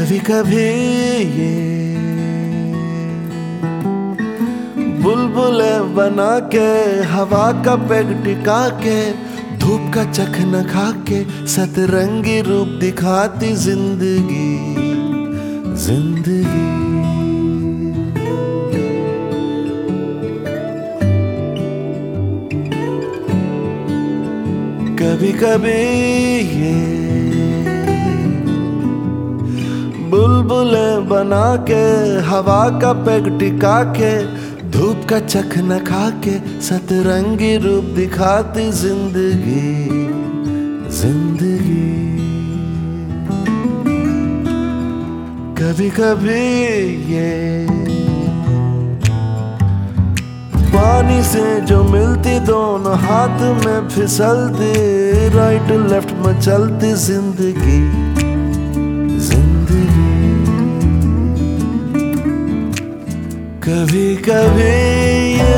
कभी कभी ये बुलबुले बना के हवा का पेग टिका के धूप का चखना खा के सतरंगी रूप दिखाती जिंदगी जिंदगी। कभी कभी ये बुलबुले बना के हवा का पेग टिका के धूप का चखना खा के सतरंगी रूप दिखाती जिंदगी जिंदगी। कभी कभी ये पानी से जो मिलती दोनों हाथ में फिसलती राइट लेफ्ट में चलती जिंदगी जिंदगी। कभी कभी ये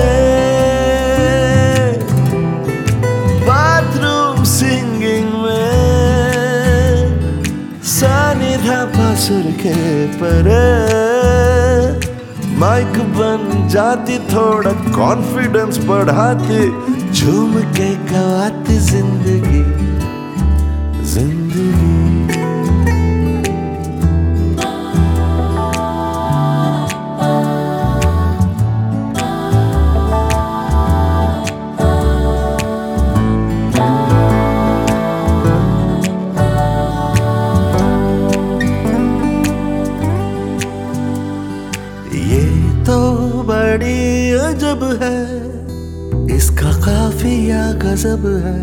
बाथरूम सिंगिंग में सानिधा पसर के परे माइक बन जाती थोड़ा कॉन्फिडेंस बढ़ाती झूम के गवाती जिंदगी जिंदगी। ये तो बड़ी अजब है इसका काफिया गजब है।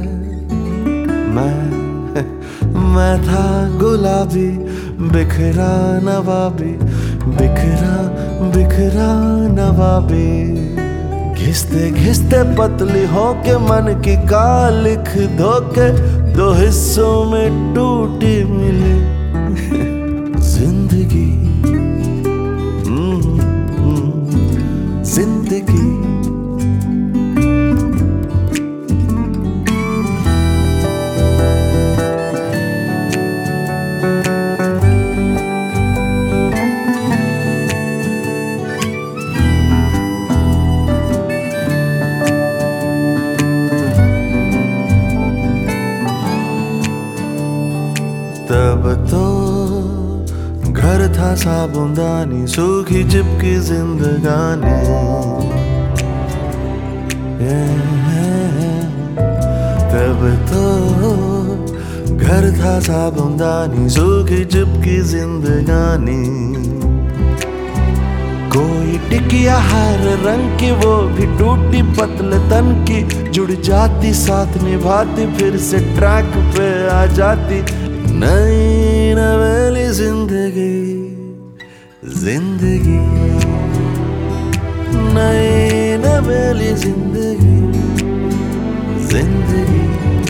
मैं था गुलाबी बिखरा नवाबी बिखरा बिखरा नवाबी घिसते घिसते पतली होके मन की का लिख धोके दो हिस्सों में टूटी मिली जिंदगी जिंदगी। तब तो घर था साबुनदानी सूखी चिपकी जिंदगानी तब तो घर था साबुनदानी सूखी चिपकी जिंदगानी। कोई टिकिया हर रंग की वो भी टूटी पतले तन की जुड़ जाती साथ निभाती फिर से ट्रैक पे आ जाती नई नवेली जिंदगी जिंदगी नई नवेली जिंदगी जिंदगी।